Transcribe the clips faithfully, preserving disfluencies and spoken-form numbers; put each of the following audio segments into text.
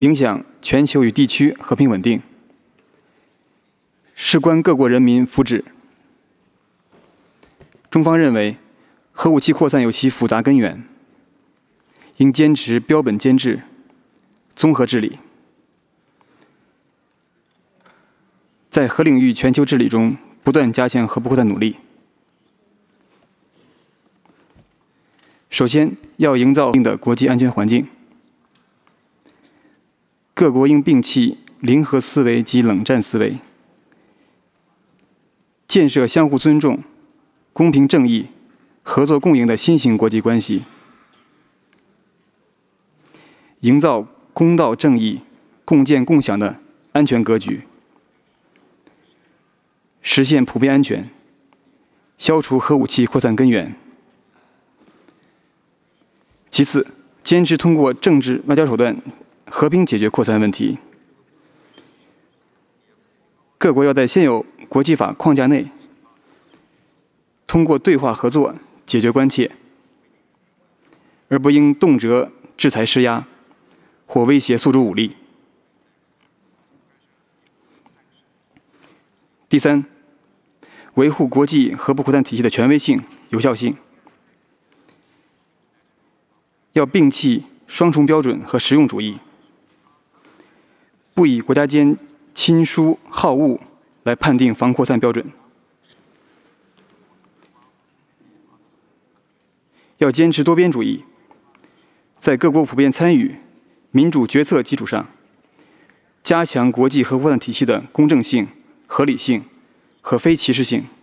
影响全球与地区和平稳定，事关各国人民福祉。中方认为，核武器扩散有其复杂根源，应坚持标本兼治、综合治理，在核领域全球治理中不断加强核不扩散努力。首先，要营造的国际安全环境，各国应摒弃零和思维及冷战思维，建设相互尊重、公平正义、合作共赢的新型国际关系，营造公道正义、共建共享的安全格局，实现普遍安全，消除核武器扩散根源。其次，坚持通过政治外交手段和平解决扩散问题。各国要在现有国际法框架内，通过对话合作解决关切，而不应动辄制裁施压或威胁诉诸武力。第三，维护国际核不扩散体系的权威性、有效性，要摒弃双重标准和实用主义，不以国家间亲疏好恶来判定防扩散标准，要坚持多边主义，在各国普遍参与、民主决策基础上，加强国际核扩散体系的公正性、合理性和非歧视性。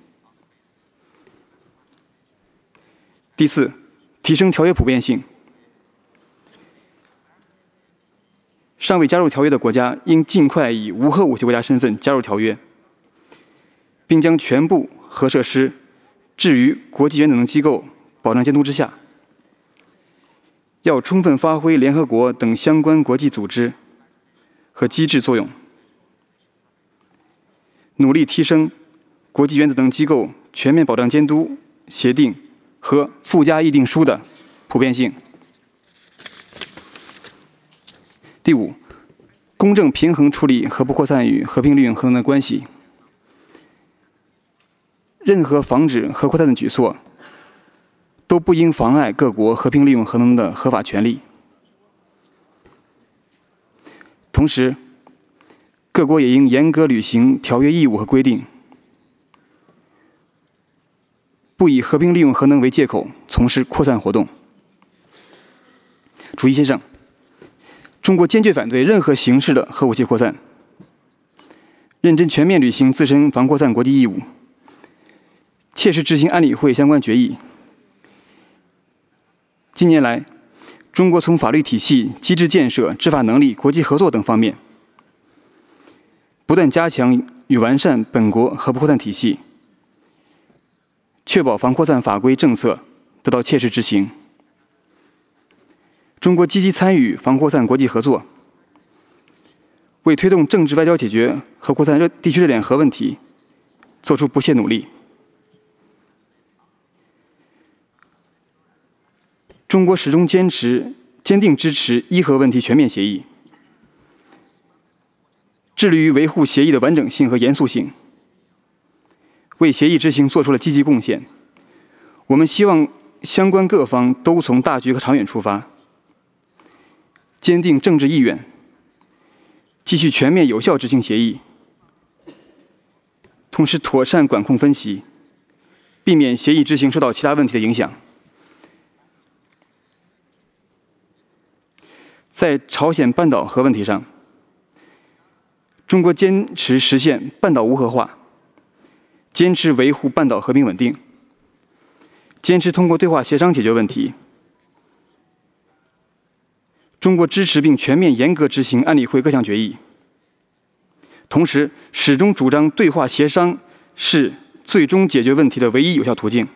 第四，提升条约普遍性。尚未加入条约的国家应尽快以无核武器国家身份加入条约，并将全部核设施置于国际原子能机构保障监督之下。要充分发挥联合国等相关国际组织和机制作用，努力提升国际原子能机构全面保障监督协定和附加议定书的普遍性。第五，公正平衡处理核不扩散与和平利用核能的关系。任何防止核扩散的举措都不应妨碍各国和平利用核能的合法权利。同时，各国也应严格履行条约义务和规定，不以和平利用核能为借口从事扩散活动。主席先生，中国坚决反对任何形式的核武器扩散，认真全面履行自身防扩散国际义务，切实执行安理会相关决议。近年来，中国从法律体系、机制建设、执法能力、国际合作等方面，不断加强与完善本国核不扩散体系，确保防扩散法规政策得到切实执行。中国积极参与防扩散国际合作，为推动政治外交解决核扩散地区热点核问题做出不懈努力。中国始终坚持坚定支持伊核问题全面协议，致力于维护协议的完整性和严肃性，为协议执行做出了积极贡献。我们希望相关各方都从大局和长远出发，坚定政治意愿，继续全面有效执行协议，同时妥善管控分歧，避免协议执行受到其他问题的影响。在朝鲜半岛核问题上，中国坚持实现半岛无核化，坚持维护半岛和平稳定，坚持通过对话协商解决问题。中国支持并全面严格执行安理会各项决议，同时始终主张对话协商是最终解决问题的唯一有效途径。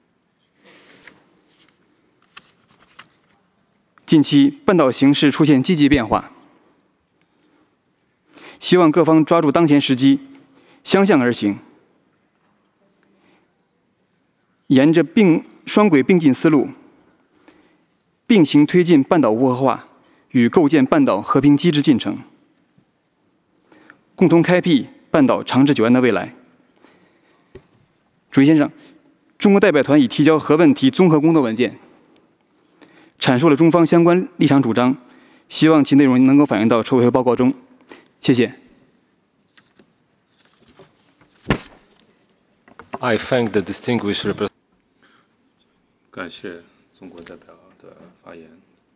近期半岛形势出现积极变化，希望各方抓住当前时机，相向而行，沿着并双轨并进思路，并行推进半岛无核化， 与构建半岛和平机制进程，共同开辟半岛长治久安的未来。主席先生，中国代表团已提交核问题综合工作文件，阐述了中方相关立场主张，希望其内容能够反映到筹委会报告中。谢谢。 I thank the distinguished representative. 感谢中国代表的发言。